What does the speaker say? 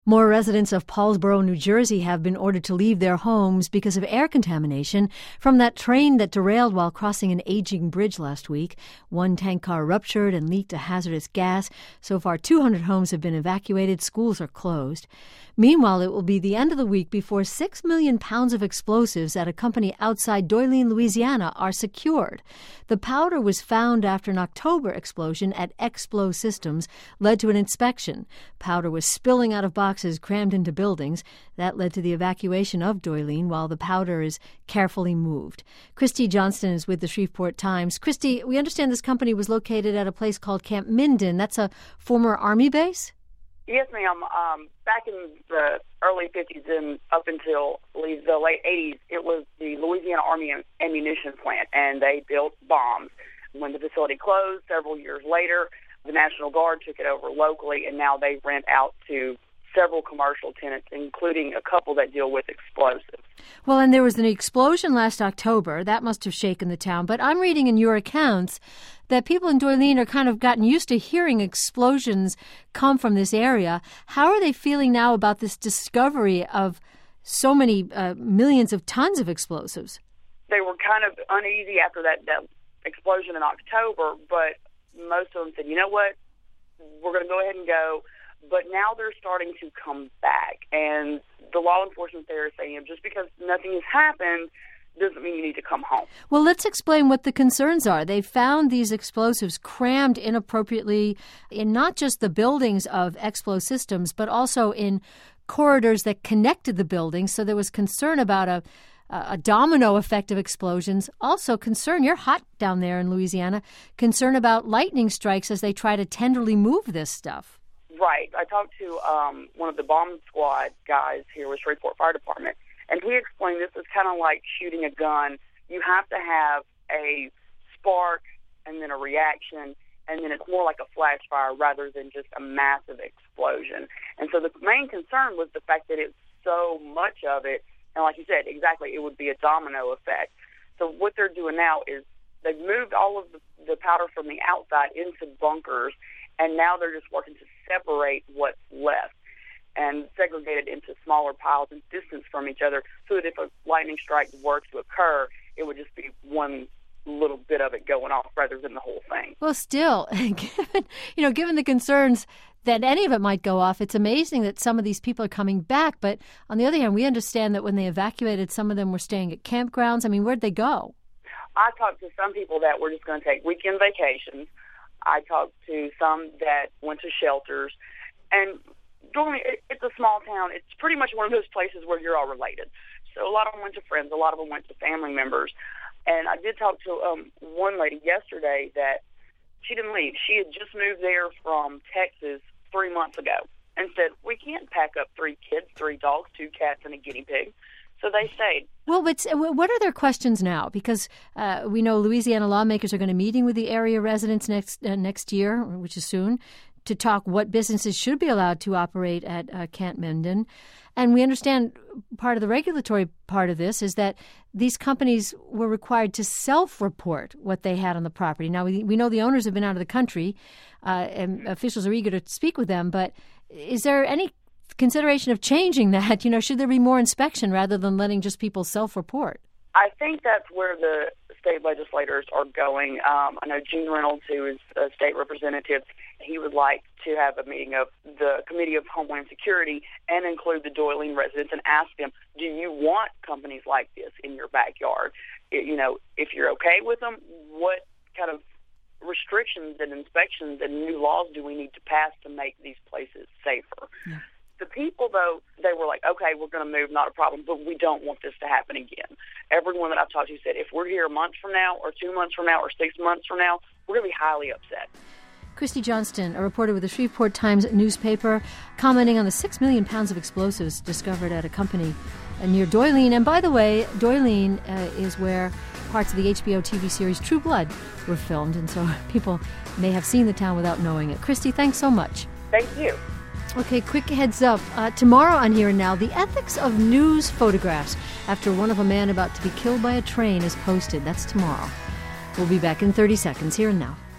More residents of Paulsboro, New Jersey have been ordered to leave their homes because of air contamination from that train that derailed while crossing an aging bridge last week. One tank car ruptured and leaked a hazardous gas. So far, 200 homes have been evacuated. Schools are closed. Meanwhile, it will be the end of the week before 6 million pounds of explosives at a company outside Doyline, Louisiana, are secured. The powder was found after an October explosion at Explo Systems led to an inspection. Powder was spilling out of boxes crammed into buildings. That led to the evacuation of Doyline while the powder is carefully moved. Christy Johnston is with the Shreveport Times. Christy, we understand this company was located at a place called Camp Minden. That's a former Army base? Yes, ma'am. Back in the early 50s and up until the late 80s, it was the Louisiana Army ammunition plant, and they built bombs. When the facility closed several years later, the National Guard took it over locally, and now they rent out to several commercial tenants, including a couple that deal with explosives. Well, and there was an explosion last October. That must have shaken the town. But I'm reading in your accounts that people in Doyline are kind of gotten used to hearing explosions come from this area. How are they feeling now about this discovery of so many millions of tons of explosives? They were kind of uneasy after that explosion in October, but most of them said, you know what, we're going to go ahead and go. But now they're starting to come back, and the law enforcement there is saying just because nothing has happened doesn't mean you need to come home. Well, let's explain what the concerns are. They found these explosives crammed inappropriately in not just the buildings of Explo Systems, but also in corridors that connected the buildings. So there was concern about a domino effect of explosions. Also concern, you're hot down there in Louisiana, concern about lightning strikes as they try to tenderly move this stuff. Right. I talked to one of the bomb squad guys here with Shreveport Fire Department, and he explained this is kind of like shooting a gun. You have to have a spark and then a reaction, and then it's more like a flash fire rather than just a massive explosion. And so the main concern was the fact that it's so much of it, and like you said, exactly, it would be a domino effect. So what they're doing now is they've moved all of the powder from the outside into bunkers, and now they're just working to separate what's left and segregate it into smaller piles and distance from each other so that if a lightning strike were to occur, it would just be one little bit of it going off rather than the whole thing. Well, still, given the concerns that any of it might go off, it's amazing that some of these people are coming back. But on the other hand, we understand that when they evacuated, some of them were staying at campgrounds. I mean, where'd they go? I talked to some people that were just going to take weekend vacations. I talked to some that went to shelters. And normally, it's a small town. It's pretty much one of those places where you're all related. So a lot of them went to friends. A lot of them went to family members. And I did talk to one lady yesterday that she didn't leave. She had just moved there from Texas 3 months ago and said, we can't pack up 3 kids, 3 dogs, 2 cats, and a guinea pig. So they stayed. Well, but what are their questions now? Because we know Louisiana lawmakers are going to be meeting with the area residents next year, which is soon, to talk what businesses should be allowed to operate at Camp Minden. And we understand part of the regulatory part of this is that these companies were required to self-report what they had on the property. Now, we know the owners have been out of the country, and officials are eager to speak with them, but is there any consideration of changing that? Should there be more inspection rather than letting just people self-report? I think that's where the state legislators are going. I know Gene Reynolds, who is a state representative, he would like to have a meeting of the Committee of Homeland Security and include the Doyline residents and ask them, do you want companies like this in your backyard? If you're okay with them, what kind of restrictions and inspections and new laws do we need to pass to make these places safer? Yeah. The people, though, they were like, okay, we're going to move, not a problem, but we don't want this to happen again. Everyone that I've talked to said, if we're here a month from now or 2 months from now or 6 months from now, we're going to be highly upset. Christy Johnston, a reporter with the Shreveport Times newspaper, commenting on the 6 million pounds of explosives discovered at a company near Doyline. And by the way, Doyline is where parts of the HBO TV series True Blood were filmed, and so people may have seen the town without knowing it. Christy, thanks so much. Thank you. Okay, quick heads up. Tomorrow on Here and Now, the ethics of news photographs after one of a man about to be killed by a train is posted. That's tomorrow. We'll be back in 30 seconds. Here and Now.